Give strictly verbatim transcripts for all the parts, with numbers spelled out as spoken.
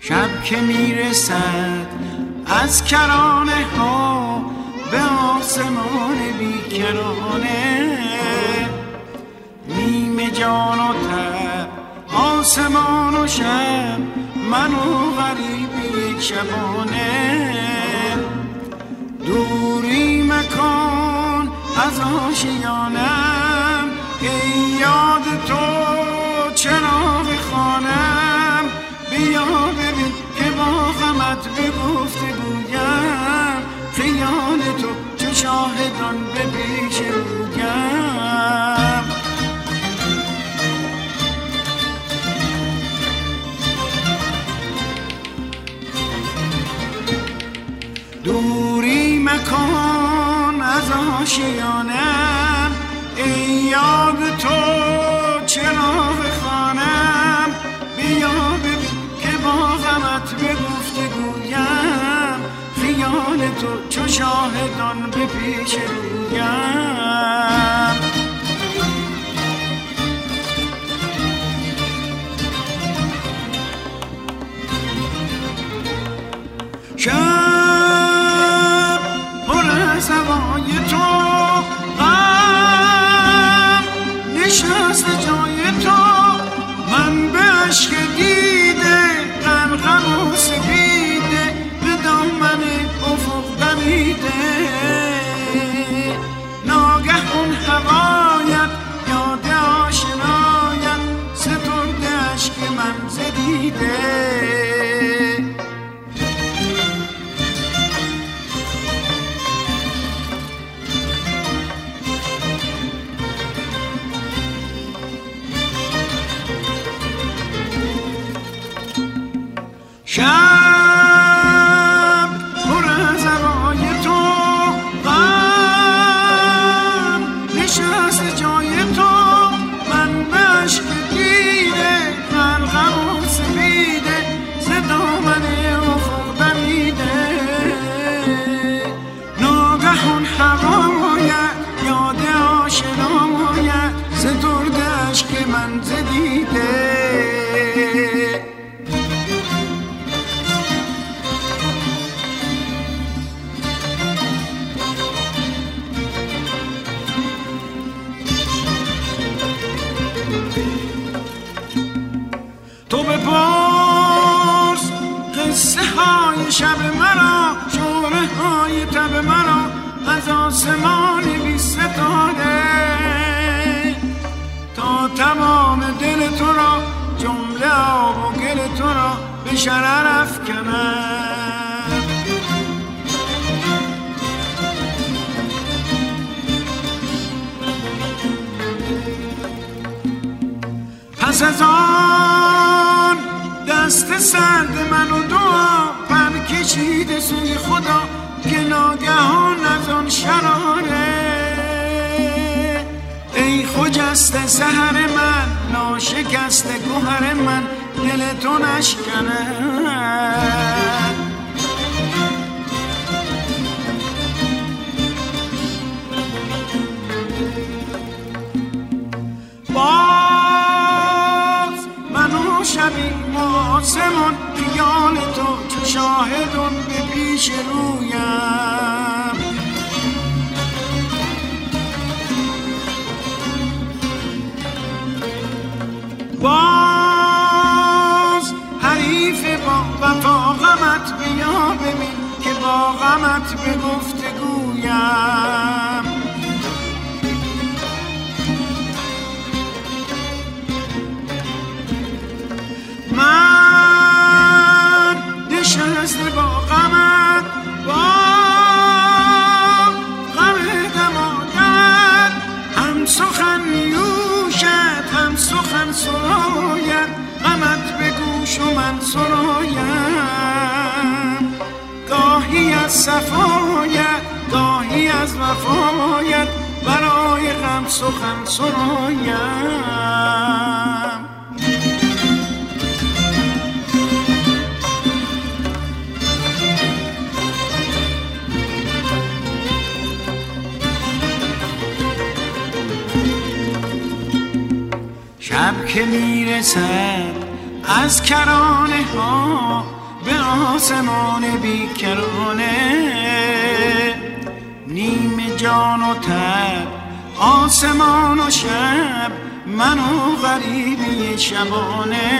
شب که میرسد از کرانه ها به آسمان بیکرانه، نیمه جان و تب آسمان و شب، من و غریب یک شبانه. دوری مکان از آشیانم، ای یاد تو چراغ خانم. بیا ببین که با غمت به گفتگویم، خیال تو چو شاهدان به پیش رویم. دوری مکان از آشیانم، ای یاد تو چراغ خانم. بیا ببین که با غمت به گفتگویم، خیال تو چو شاهدان به پیش رویم. شب پر از هوای تو، غم نشست جای تو، من به عشق دیده غرقم و سپیده، به دامن افق دمیده. ناگه اون هوایت یاد آشنایت، سترده عشق من زدیده. شب پر از هوای تو، غم نشست جای تو، من به عشق دیده غرقم و سپیده، ز دامن افق دمیده. ناگه اون هوایت یاد آشنایت، سترده عشق من زدیده. تو بپرس قصه های شب مرا، شوره های تب مرا از آسمان بی ستاره، تا تمام دل تو را جمله آب و گل تو را به شرر افکنم. پس از آن دست سرد من و دعا پر کشیده سوی خدا، که ناگهان از آن شراره. ای خجسته سحر من، ناشکسته گوهر من، دل تو نشکند. باز من و شبی آسمان، خیال تو چو شاهدون به پیش رویم. باز حریف با وفا غمت، بیا ببین که با غمت به گفتگویم. من نشست با غمت، با غم دمادت، هم سخن نیوشد هم سخن سراید، غمت به گوش و من سرایم. گاهی از صفایت گاهی از وفایت، برای غم سخن سرایم. شب که میرسد از کرانه ها به آسمان بیکرانه، نیمه جان و تب آسمان و شب، من و غریبی شبانه.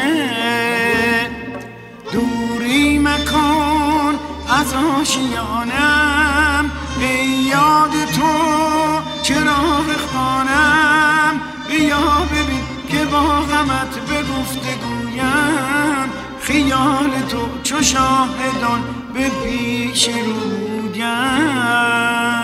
دوری مکن از آشیانم، ای یاد تو چراغ خانم. بیا ببین که با غمت به گفتگویم، خیال تو چو شاهدان به پیش رویم.